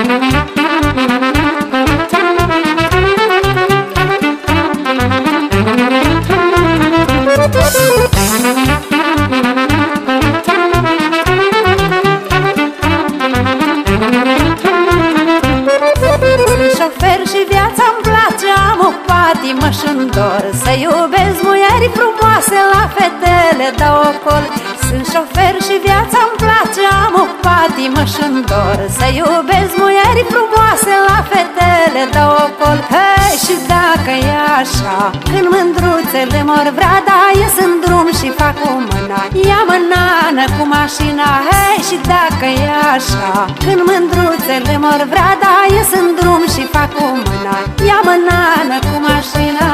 patimă și-mi dor să iubesc muieri frumoase, la fetele dau ocol. Sunt șofer și viața-mi place, am o patimă și-mi dor să iubesc muieri frumoase, la fetele dau ocol. Hei, și dacă e așa, când mândruțele mor vrea, da, ies în drum și fac cu mâna, ia-mă nană cu mașina. Hei, și dacă e așa, când mândruțele mor vrea, da, ies în drum și fac cu mâna, ia-mă nană cu mașina.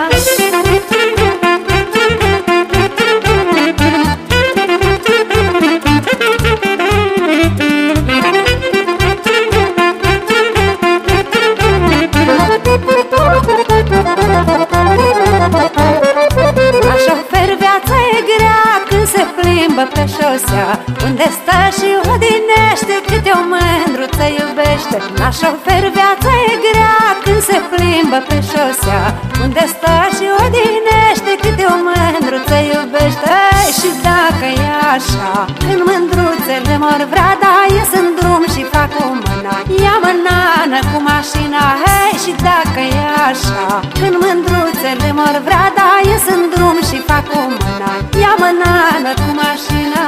La șofer viața e grea când se plimbă pe șosea, unde stă și odinește câte o mândruță iubește. La șofer viața e grea când se plimbă pe șosea, unde stă și odinește câte o mândruță iubește. Ei, și dacă e așa, când mândruțele mor vrea, da, ies în drum și fac cu mâna, ia-mă nană cu mașina. Hei, și dacă e așa, când mândruțele mor vrea, da, ies în drum și fac cu mâna, ia-mă nană cu mașina.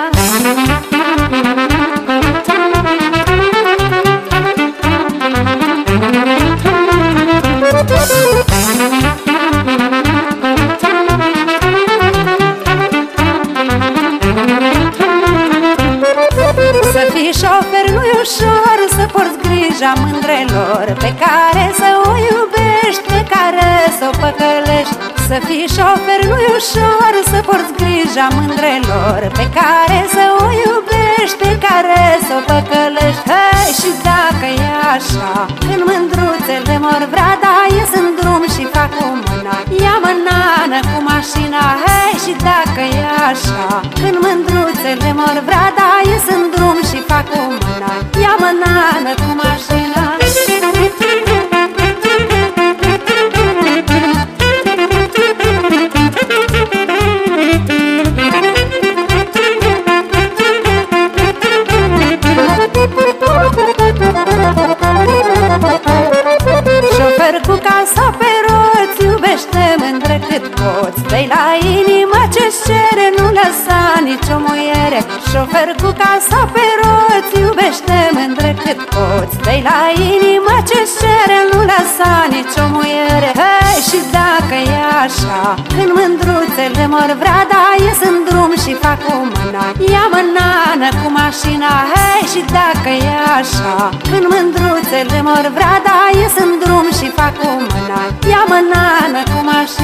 Să fii șofer nu-i ușor, să porți grija mândrelor, pe care să o iubești, pe care să o păcălești. Să fii șofer nu-i ușor, să porți grija mândrelor, pe care să o iubești, pe care să o păcălești. Hei, și dacă e așa, când mândruțele mor vrea, da, ies în drum și fac cu mâna, ia-mă nană cu mașina. Hei, și dacă e așa, când mândruțele mor vrea, da, ies în drum și fac cu mâna, ia-mă nană cu mașina. Șofer cu casa pe roți, iubește mândră cât poți, dă-i la inimă ce-ți cere, nu lăsa nicio muiere. Șofer cu casa pe roți, iubește mândră cât poți, dă-i la inimă ce-ți cere, nu lăsa nicio muiere. Hei, și dacă e așa, când mândruțele mor vrea, da, ies în drum și fac cu mâna, ia-mă nană cu mașina. Hei, și dacă e așa, când mândruțele mor vrea, da, ies în drum și fac cu mâna, ia-mă nană cu mașina.